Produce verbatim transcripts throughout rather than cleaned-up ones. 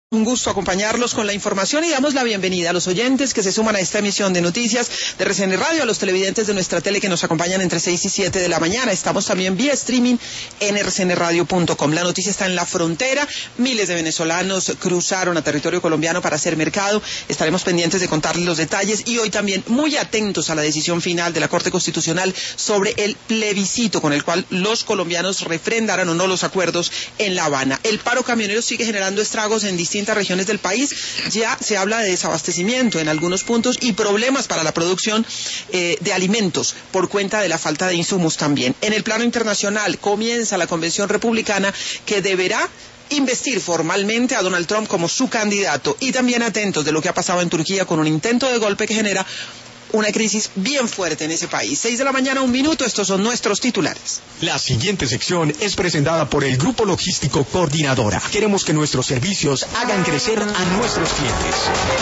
Un gusto acompañarlos con la información y damos la bienvenida a los oyentes que se suman a esta emisión de noticias de R C N Radio, a los televidentes de nuestra tele que nos acompañan entre seis y siete de la mañana. Estamos también vía streaming en r c n radio punto com. La noticia está en la frontera. Miles de venezolanos cruzaron a territorio colombiano para hacer mercado. Estaremos pendientes de contarles los detalles y hoy también muy atentos a la decisión final de la Corte Constitucional sobre el plebiscito con el cual los colombianos refrendaran o no los acuerdos en La Habana. El paro camionero sigue generando estragos en distintas regiones del país. Ya se habla de desabastecimiento en algunos puntos y problemas para la producción eh, de alimentos por cuenta de la falta de insumos también. En el plano internacional comienza la Convención Republicana que deberá investir formalmente a Donald Trump como su candidato, y también atentos de lo que ha pasado en Turquía con un intento de golpe que genera una crisis bien fuerte en ese país. Seis de la mañana, un minuto, estos son nuestros titulares. La siguiente sección es presentada por el Grupo Logístico Coordinadora. Queremos que nuestros servicios hagan crecer a nuestros clientes.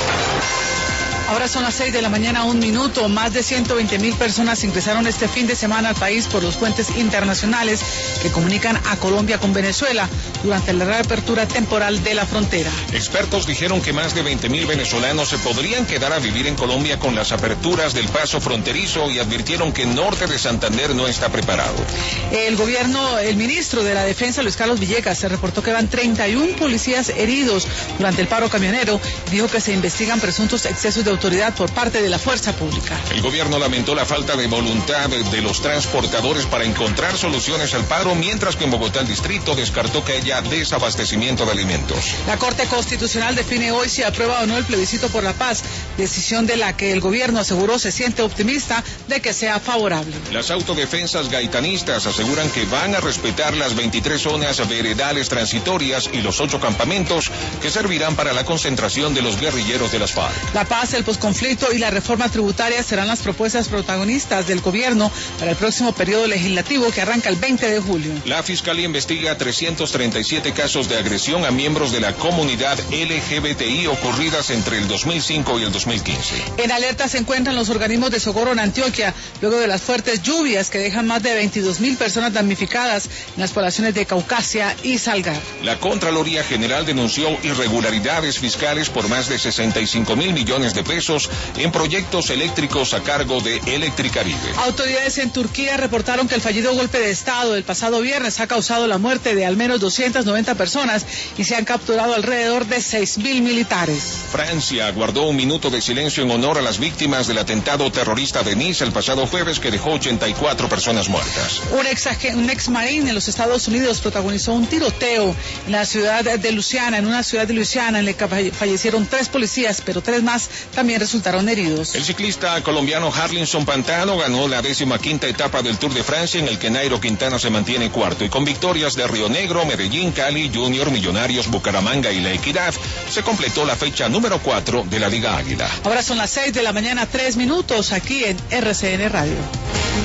Ahora son las seis de la mañana, un minuto. Más de ciento veinte mil personas ingresaron este fin de semana al país por los puentes internacionales que comunican a Colombia con Venezuela durante la reapertura temporal de la frontera. Expertos dijeron que más de veinte mil venezolanos se podrían quedar a vivir en Colombia con las aperturas del paso fronterizo y advirtieron que el norte de Santander no está preparado. El gobierno, el ministro de la Defensa, Luis Carlos Villegas, se reportó que van treinta y uno policías heridos durante el paro camionero y dijo que se investigan presuntos excesos de autoridad por parte de la fuerza pública. El gobierno lamentó la falta de voluntad de los transportadores para encontrar soluciones al paro, mientras que en Bogotá el distrito descartó que haya desabastecimiento de alimentos. La Corte Constitucional define hoy si aprueba o no el plebiscito por la paz, decisión de la que el gobierno aseguró se siente optimista de que sea favorable. Las autodefensas gaitanistas aseguran que van a respetar las veintitrés zonas veredales transitorias y los ocho campamentos que servirán para la concentración de los guerrilleros de las FARC. La paz, el posconflicto y la reforma tributaria serán las propuestas protagonistas del gobierno para el próximo periodo legislativo que arranca el veinte de julio. La Fiscalía investiga trescientos treinta y siete casos de agresión a miembros de la comunidad L G B T I ocurridas entre el dos mil cinco y el dos mil quince. En alerta se encuentran los organismos de socorro en Antioquia, luego de las fuertes lluvias que dejan más de veintidós mil personas damnificadas en las poblaciones de Caucasia y Salgar. La Contraloría General denunció irregularidades fiscales por más de sesenta y cinco mil millones de pesos en proyectos eléctricos a cargo de Electricaribe. Autoridades en Turquía reportaron que el fallido golpe de Estado del pasado viernes ha causado la muerte de al menos doscientas noventa personas y se han capturado alrededor de seis mil militares. Francia guardó un minuto de silencio en honor a las víctimas del atentado terrorista de Nice el pasado jueves que dejó ochenta y cuatro personas muertas. Un ex, un ex marín en los Estados Unidos protagonizó un tiroteo en la ciudad de Luisiana, en una ciudad de Luisiana en la que fallecieron tres policías, pero tres más también resultaron heridos. El ciclista colombiano Harlinson Pantano ganó la décima quinta etapa del Tour de Francia, en el que Nairo Quintana se mantiene cuarto, y con victorias de Río Negro, Medellín, Cali, Junior, Millonarios, Bucaramanga y La Equidad, se completó la fecha número cuatro de la Liga Águila. Ahora son las seis de la mañana, tres minutos, aquí en R C N Radio.